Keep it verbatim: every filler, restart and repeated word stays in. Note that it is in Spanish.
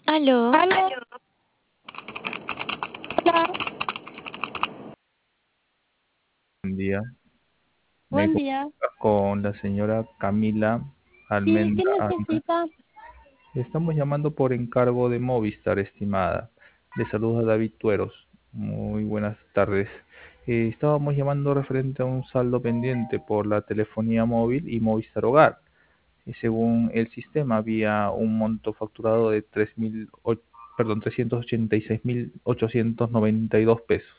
Aló, Aló, hola, Buen día. Me buen día. comunica con la señora Camila Sí, ¿qué Almendra Alma. necesita? Estamos llamando por encargo de Movistar, estimada. Le saluda David Tueros. Muy buenas tardes. Eh, estábamos llamando referente a un saldo pendiente por la telefonía móvil y Movistar Hogar. Y según el sistema, había un monto facturado de tres mil, perdón, trescientos ochenta y seis mil ochocientos noventa y dos pesos.